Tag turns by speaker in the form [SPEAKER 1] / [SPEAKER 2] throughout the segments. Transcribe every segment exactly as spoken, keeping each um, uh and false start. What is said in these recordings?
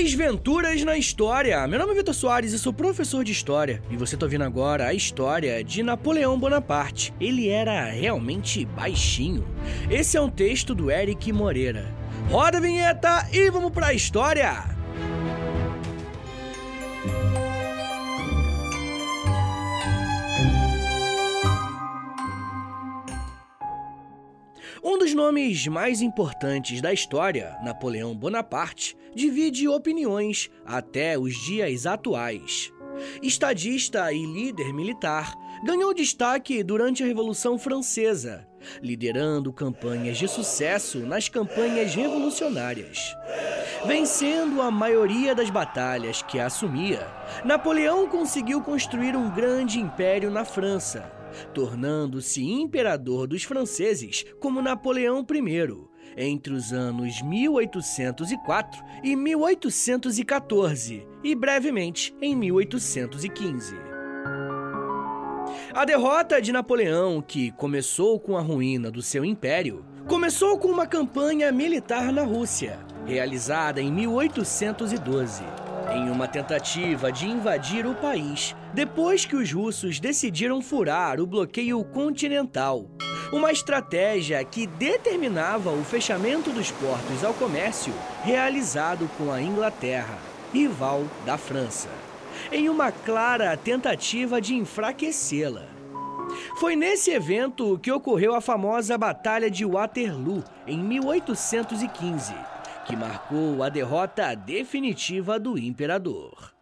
[SPEAKER 1] Desventuras na História. Meu nome é Vitor Soares e sou professor de História. E você tá ouvindo agora a história de Napoleão Bonaparte. Ele era realmente baixinho. Esse é um texto do Eric Moreira. Roda a vinheta e vamos pra história! Um dos nomes mais importantes da história, Napoleão Bonaparte, divide opiniões até os dias atuais. Estadista e líder militar, ganhou destaque durante a Revolução Francesa, liderando campanhas de sucesso nas campanhas revolucionárias. Vencendo a maioria das batalhas que assumia, Napoleão conseguiu construir um grande império na França, tornando-se imperador dos franceses como Napoleão I, entre os anos mil oitocentos e quatro e mil oitocentos e quatorze, e brevemente em mil oitocentos e quinze. A derrota de Napoleão, que começou com a ruína do seu império, começou com uma campanha militar na Rússia, realizada em mil oitocentos e doze. Em uma tentativa de invadir o país, depois que os russos decidiram furar o bloqueio continental. Uma estratégia que determinava o fechamento dos portos ao comércio realizado com a Inglaterra, rival da França, em uma clara tentativa de enfraquecê-la. Foi nesse evento que ocorreu a famosa Batalha de Waterloo, em mil oitocentos e quinze, que marcou a derrota definitiva do imperador.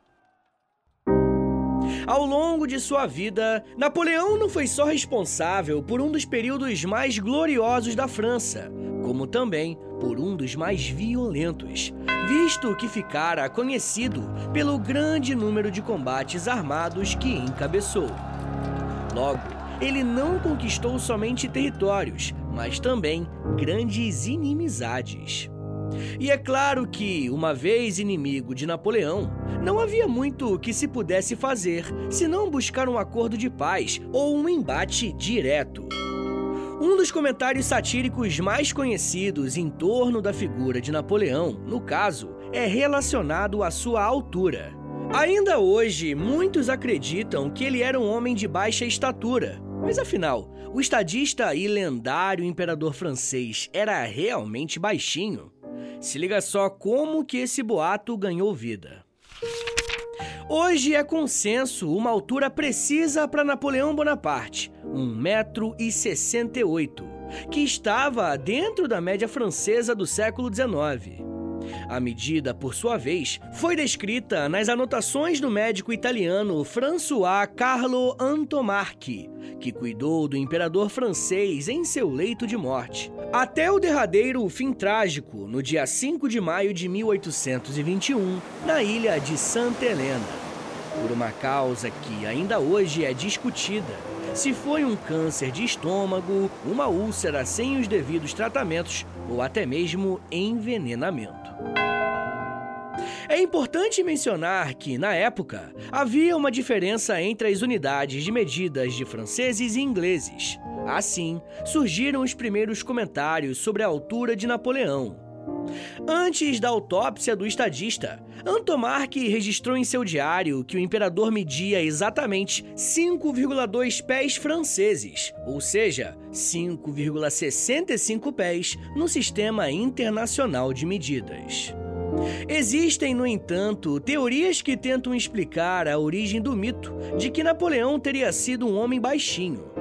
[SPEAKER 1] Ao longo de sua vida, Napoleão não foi só responsável por um dos períodos mais gloriosos da França, como também por um dos mais violentos, visto que ficara conhecido pelo grande número de combates armados que encabeçou. Logo, ele não conquistou somente territórios, mas também grandes inimizades. E é claro que, uma vez inimigo de Napoleão, não havia muito que se pudesse fazer senão buscar um acordo de paz ou um embate direto. Um dos comentários satíricos mais conhecidos em torno da figura de Napoleão, no caso, é relacionado à sua altura. Ainda hoje, muitos acreditam que ele era um homem de baixa estatura. Mas afinal, o estadista e lendário imperador francês era realmente baixinho? Se liga só como que esse boato ganhou vida. Hoje é consenso uma altura precisa para Napoleão Bonaparte, um metro e sessenta e oito, que estava dentro da média francesa do século dezenove. A medida, por sua vez, foi descrita nas anotações do médico italiano François Carlo Antomarchi, que cuidou do imperador francês em seu leito de morte, até o derradeiro fim trágico, no dia cinco de maio de mil oitocentos e vinte e um, na ilha de Santa Helena, por uma causa que ainda hoje é discutida, se foi um câncer de estômago, uma úlcera sem os devidos tratamentos ou até mesmo envenenamento. É importante mencionar que, na época, havia uma diferença entre as unidades de medidas de franceses e ingleses. Assim, surgiram os primeiros comentários sobre a altura de Napoleão. Antes da autópsia do estadista, Antomarchi registrou em seu diário que o imperador media exatamente cinco vírgula dois pés franceses, ou seja, cinco vírgula sessenta e cinco pés no Sistema Internacional de Medidas. Existem, no entanto, teorias que tentam explicar a origem do mito de que Napoleão teria sido um homem baixinho.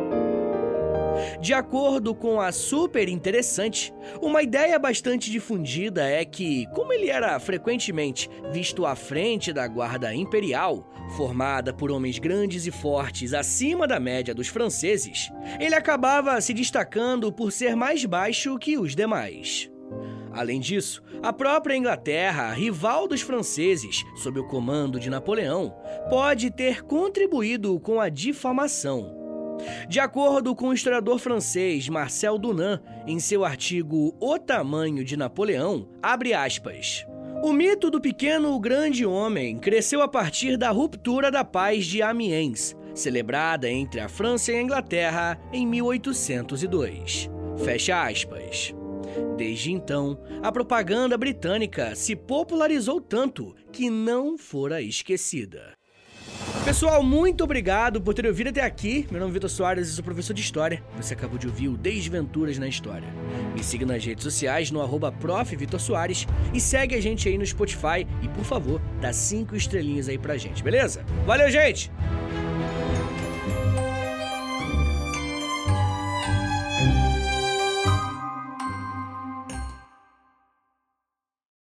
[SPEAKER 1] De acordo com a Super Interessante, uma ideia bastante difundida é que, como ele era frequentemente visto à frente da guarda imperial, formada por homens grandes e fortes acima da média dos franceses, ele acabava se destacando por ser mais baixo que os demais. Além disso, a própria Inglaterra, rival dos franceses, sob o comando de Napoleão, pode ter contribuído com a difamação. De acordo com o historiador francês Marcel Dunan, em seu artigo O Tamanho de Napoleão, abre aspas, o mito do pequeno grande homem cresceu a partir da ruptura da Paz de Amiens, celebrada entre a França e a Inglaterra em mil oitocentos e dois. Fecha aspas. Desde então, a propaganda britânica se popularizou tanto que não fora esquecida. Pessoal, muito obrigado por ter ouvido até aqui. Meu nome é Vitor Soares e sou professor de História. Você acabou de ouvir o Desventuras na História. Me siga nas redes sociais no arroba prof Vitor Soares e segue a gente aí no Spotify e, por favor, dá cinco estrelinhas aí pra gente, beleza? Valeu, gente!